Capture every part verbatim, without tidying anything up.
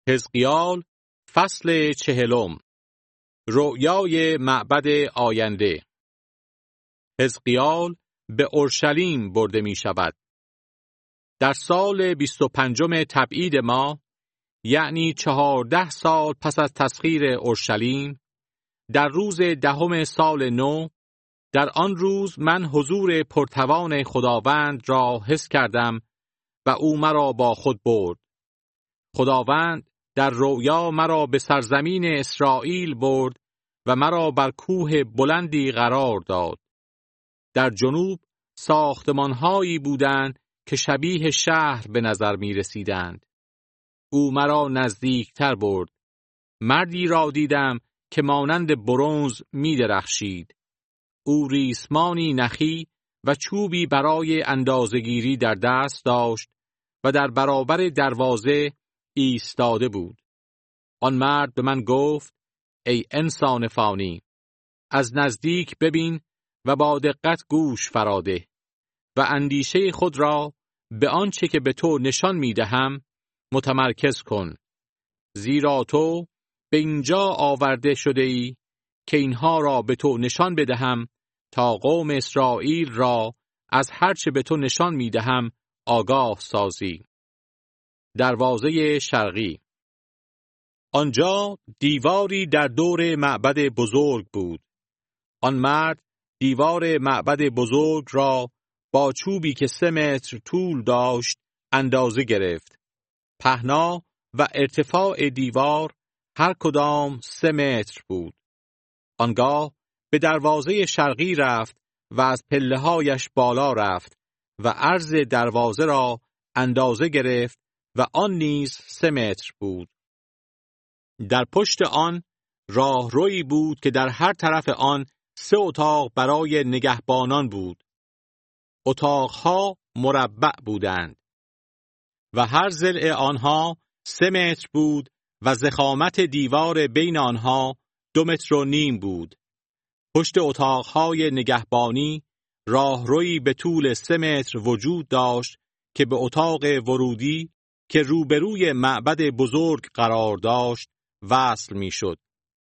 حزقیال فصل چهلم. رؤیای معبد آینده. حزقیال به اورشلیم برده می شود. در سال بیست و پنجم تبعید ما، یعنی چهارده سال پس از تسخیر اورشلیم، در روز دهم سال نو، در آن روز من حضور پرتوان خداوند را حس کردم و او مرا با خود برد. خداوند در رؤیا مرا به سرزمین اسرائیل برد و مرا بر کوه بلندی قرار داد. در جنوب ساختمان‌هایی بودند که شبیه شهر به نظر می رسیدند. او مرا نزدیکتر برد. مردی را دیدم که مانند برنز می درخشید. او ریسمانی نخی و چوبی برای اندازه‌گیری در دست داشت و در برابر دروازه ایستاده بود. آن مرد به من گفت: ای انسان فانی، از نزدیک ببین و با دقت گوش فراده و اندیشه خود را به آنچه که به تو نشان می دهم متمرکز کن، زیرا تو به اینجا آورده شده ای که اینها را به تو نشان بدهم تا قوم اسرائیل را از هرچه به تو نشان می دهم آگاه سازی. دروازه شرقی. آنجا دیواری در دور معبد بزرگ بود. آن مرد دیوار معبد بزرگ را با چوبی که سه متر طول داشت اندازه گرفت. پهنا و ارتفاع دیوار هر کدام سه متر بود. آنگاه به دروازه شرقی رفت و از پله‌هایش بالا رفت و عرض دروازه را اندازه گرفت و آن نیز سه متر بود. در پشت آن راهرویی بود که در هر طرف آن سه اتاق برای نگهبانان بود. اتاقها مربع بودند و هر ضلع آنها سه متر بود و ضخامت دیوار بین آنها دو متر و نیم بود. پشت اتاقهای نگهبانی راهرویی به طول سه متر وجود داشت که به اتاق ورودی که روبروی معبد بزرگ قرار داشت وصل می شد.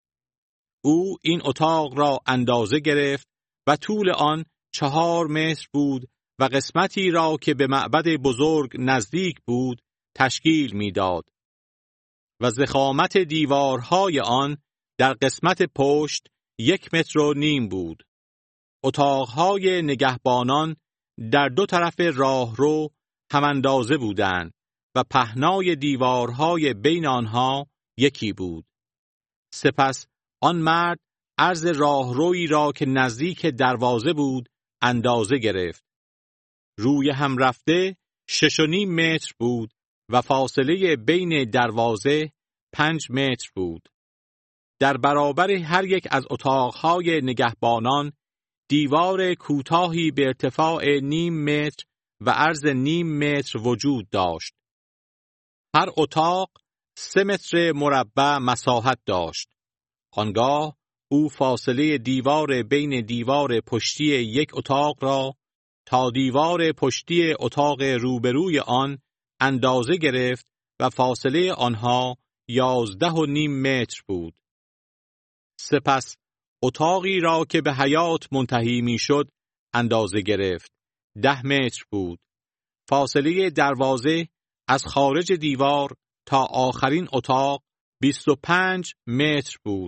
او این اتاق را اندازه گرفت و طول آن چهار متر بود و قسمتی را که به معبد بزرگ نزدیک بود تشکیل می داد و ضخامت دیوارهای آن در قسمت پشت یک متر و نیم بود. اتاقهای نگهبانان در دو طرف راهرو هم اندازه بودند و پهنای دیوارهای بین آنها یکی بود. سپس آن مرد عرض راهرویی را که نزدیک دروازه بود اندازه گرفت. روی هم رفته شش و نیم متر بود و فاصله بین دروازه پنج متر بود. در برابر هر یک از اتاقهای نگهبانان دیوار کوتاهی به ارتفاع نیم متر و عرض نیم متر وجود داشت. هر اتاق سه متر مربع مساحت داشت. آنگاه او فاصله دیوار بین دیوار پشتی یک اتاق را تا دیوار پشتی اتاق روبروی آن اندازه گرفت و فاصله آنها یازده و نیم متر بود. سپس اتاقی را که به حیاط منتهی می شد اندازه گرفت. ده متر بود. فاصله دروازه از خارج دیوار تا آخرین اتاق بیست و پنج متر بود.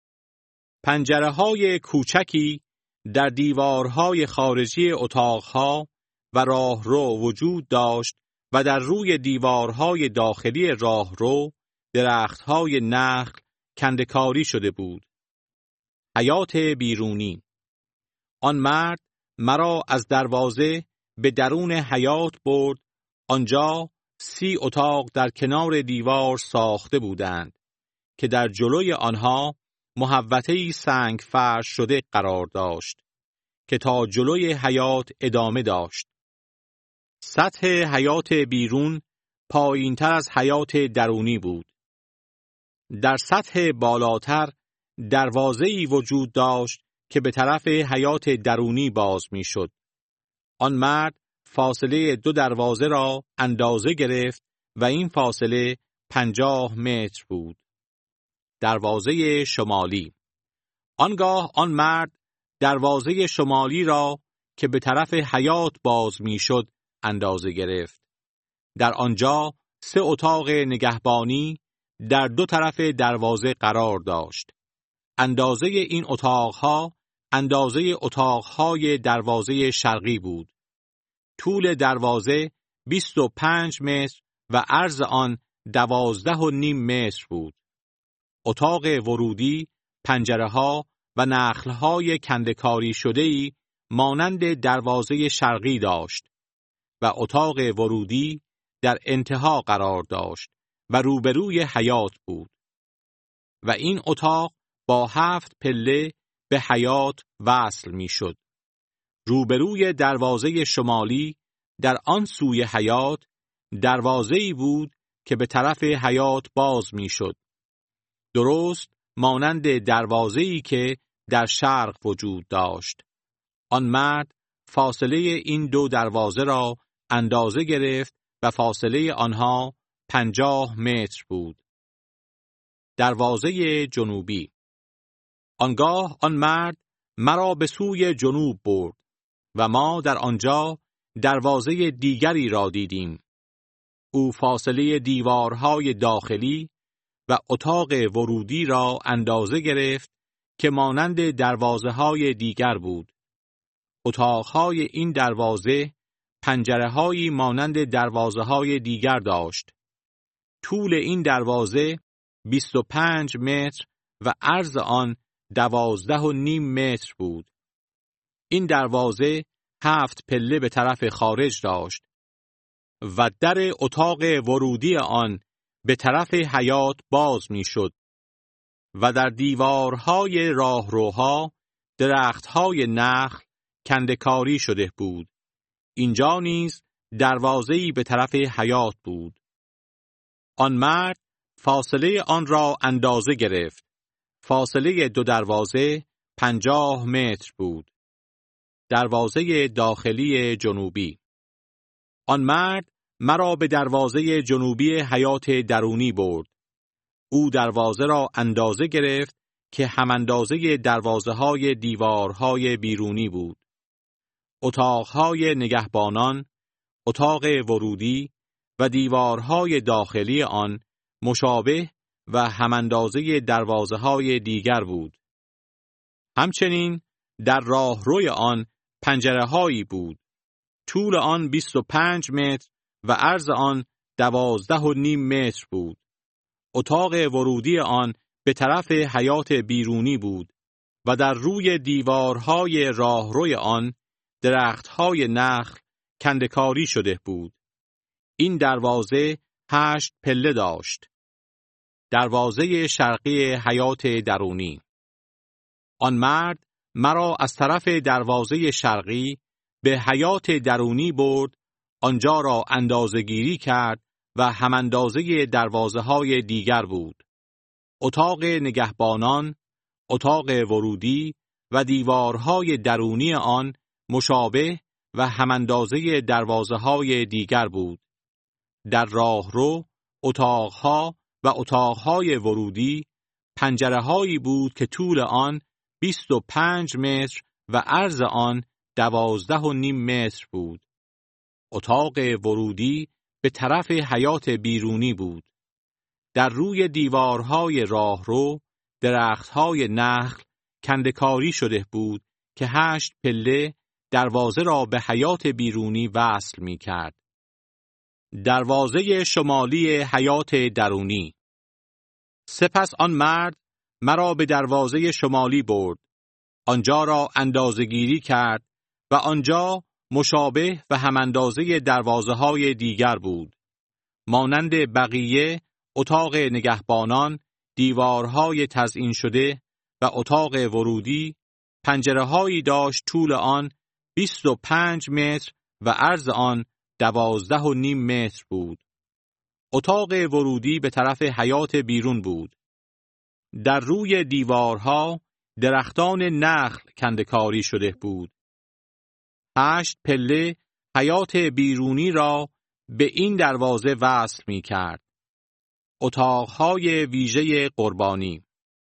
پنجره های کوچکی در دیوارهای خارجی اتاقها و راهرو وجود داشت و در روی دیوارهای داخلی راهرو درختهای نخل کنده‌کاری شده بود. حیاط بیرونی. آن مرد مرا از دروازه به درون حیاط برد. آنجا سی اتاق در کنار دیوار ساخته بودند که در جلوی آنها محوطه‌ای سنگ فرش شده قرار داشت که تا جلوی حیاط ادامه داشت. سطح حیاط بیرون پایین‌تر از حیاط درونی بود. در سطح بالاتر دروازه‌ای وجود داشت که به طرف حیاط درونی باز می‌شد. آن مرد فاصله دو دروازه را اندازه گرفت و این فاصله پنجاه متر بود. دروازه شمالی. آنگاه آن مرد دروازه شمالی را که به طرف حیاط باز میشد اندازه گرفت. در آنجا سه اتاق نگهبانی در دو طرف دروازه قرار داشت. اندازه این اتاقها اندازه اتاقهای دروازه شرقی بود. طول دروازه بیست و پنج متر و عرض آن دوازده و نیم متر بود. اتاق ورودی پنجره‌ها و نخل‌های کنده‌کاری شده‌ای مانند دروازه شرقی داشت و اتاق ورودی در انتها قرار داشت و روبروی حیاط بود. و این اتاق با هفت پله به حیاط وصل می شد. روبروی دروازه شمالی در آن سوی حیاط دروازه‌ای بود که به طرف حیاط باز می شد. درست مانند دروازه‌ای که در شرق وجود داشت. آن مرد فاصله این دو دروازه را اندازه گرفت و فاصله آنها پنجاه متر بود. دروازه جنوبی. آنگاه آن مرد مرا به سوی جنوب برد و ما در آنجا دروازه دیگری را دیدیم. او فاصله دیوارهای داخلی و اتاق ورودی را اندازه گرفت که مانند دروازه‌های دیگر بود. اتاقهای این دروازه پنجره‌هایی مانند دروازه‌های دیگر داشت. طول این دروازه بیست و پنج متر و عرض آن دوازده و نیم متر بود. این دروازه هفت پله به طرف خارج داشت و در اتاق ورودی آن به طرف حیاط باز می شد و در دیوارهای راهروها درختهای نخل کنده‌کاری شده بود. اینجا نیز دروازه‌ای به طرف حیاط بود. آن مرد فاصله آن را اندازه گرفت. فاصله دو دروازه پنجاه متر بود. دروازه داخلی جنوبی. آن مرد مرا به دروازه جنوبی حیاط درونی برد. او دروازه را اندازه گرفت که هم اندازه دروازه های دیوارهای بیرونی بود. اتاقهای نگهبانان، اتاق ورودی و دیوارهای داخلی آن مشابه و هم اندازه دروازه های دیگر بود. همچنین در راهروی آن پنجره هایی بود. طول آن بیست و پنج متر و عرض آن دوازده و نیم متر بود. اتاق ورودی آن به طرف حیاط بیرونی بود و در روی دیوارهای راهروی آن درختهای نخل کنده‌کاری شده بود. این دروازه هشت پله داشت. دروازه شرقی حیاط درونی. آن مرد مرا از طرف دروازه شرقی به حیاط درونی برد، آنجا را اندازه‌گیری کرد و هم اندازه دروازه های دیگر بود. اتاق نگهبانان، اتاق ورودی و دیوارهای درونی آن مشابه و هم اندازه دروازه های دیگر بود. در راهرو، اتاقها و اتاقهای ورودی پنجره هایی بود که طول آن بیست و پنج متر و عرض آن دوازده و نیم متر بود. اتاق ورودی به طرف حیاط بیرونی بود. در روی دیوارهای راهرو درختهای نخل کنده‌کاری شده بود که هشت پله دروازه را به حیاط بیرونی وصل می کرد. دروازه شمالی حیاط درونی. سپس آن مرد مرا به دروازه شمالی برد. آنجا را اندازه‌گیری کرد و آنجا مشابه و هم اندازه دروازه های دیگر بود. مانند بقیه اتاق نگهبانان، دیوارهای تزئین شده و اتاق ورودی پنجره هایی داشت. طول آن بیست و پنج متر و عرض آن دوازده و نیم متر بود. اتاق ورودی به طرف حیاط بیرون بود. در روی دیوارها درختان نخل کنده‌کاری شده بود. هشت پله حیاط بیرونی را به این دروازه وصل می کرد. اتاقهای ویژه قربانی.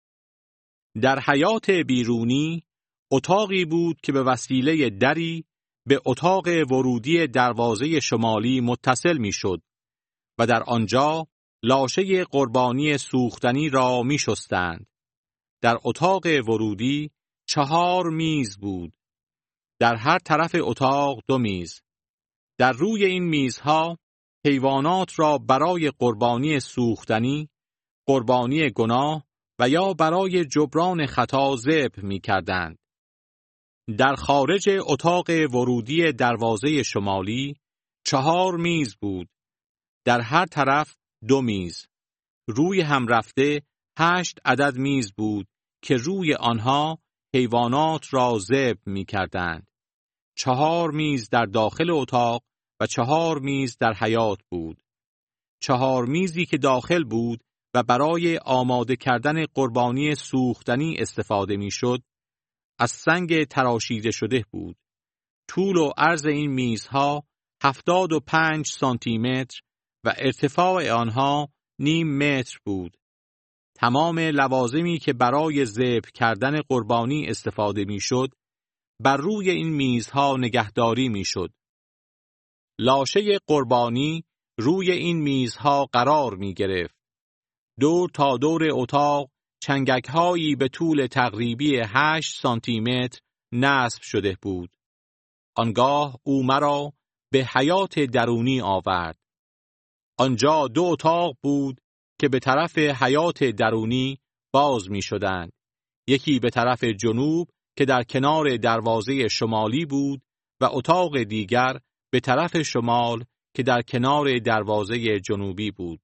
در حیاط بیرونی اتاقی بود که به وسیله دری به اتاق ورودی دروازه شمالی متصل می‌شد و در آنجا لاشه قربانی سوختنی را می‌شستند. در اتاق ورودی چهار میز بود. در هر طرف اتاق دو میز. در روی این میزها حیوانات را برای قربانی سوختنی، قربانی گناه و یا برای جبران خطا ذبح می‌کردند. در خارج اتاق ورودی دروازه شمالی چهار میز بود. در هر طرف دو میز. روی هم رفته هشت عدد میز بود که روی آنها حیوانات را ذبح می‌کردند. چهار میز در داخل اتاق و چهار میز در حیاط بود. چهار میزی که داخل بود و برای آماده کردن قربانی سوختنی استفاده می‌شد، از سنگ تراشیده شده بود. طول و عرض این میزها هفتاد و پنج سانتی متر و ارتفاع آنها نیم متر بود. تمام لوازمی که برای ذبح کردن قربانی استفاده می‌شد، بر روی این میزها نگهداری می‌شد. لاشه قربانی روی این میزها قرار می‌گرفت. دور تا دور اتاق چنگک‌هایی به طول تقریبی هشت سانتی متر نصب شده بود. آنگاه او مرا به حیاط درونی آورد. آنجا دو اتاق بود که به طرف حیاط درونی باز می شدند. یکی به طرف جنوب که در کنار دروازه شمالی بود و اتاق دیگر به طرف شمال که در کنار دروازه جنوبی بود.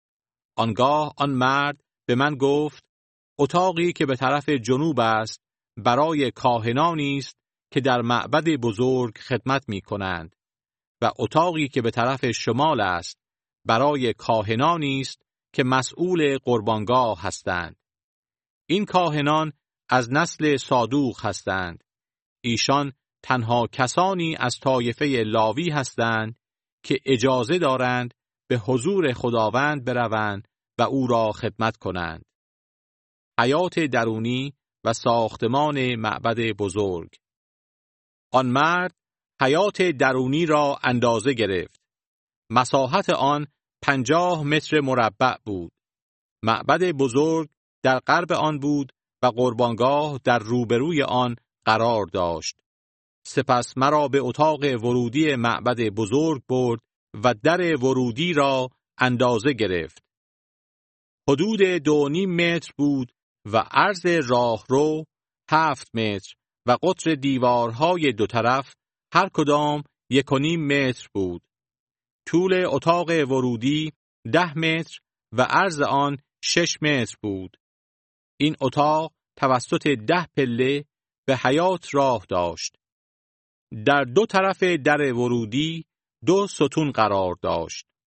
آنگاه آن مرد به من گفت: اتاقی که به طرف جنوب است برای کاهنانی است که در معبد بزرگ خدمت می کنند و اتاقی که به طرف شمال است برای کاهنانی است که مسئول قربانگاه هستند. این کاهنان از نسل صادوق هستند. ایشان تنها کسانی از طایفه لاوی هستند که اجازه دارند به حضور خداوند بروند و او را خدمت کنند. حیاط درونی و ساختمان معبد بزرگ. آن مرد حیاط درونی را اندازه گرفت. مساحت آن پنجاه متر مربع بود. معبد بزرگ در غرب آن بود و قربانگاه در روبروی آن قرار داشت. سپس مرا به اتاق ورودی معبد بزرگ برد و در ورودی را اندازه گرفت. حدود دو نیم متر بود و عرض راهرو هفت متر و قطر دیوارهای دو طرف هر کدام یک و نیم متر بود. طول اتاق ورودی ده متر و عرض آن شش متر بود. این اتاق توسط ده پله به حیاط راه داشت. در دو طرف در ورودی دو ستون قرار داشت.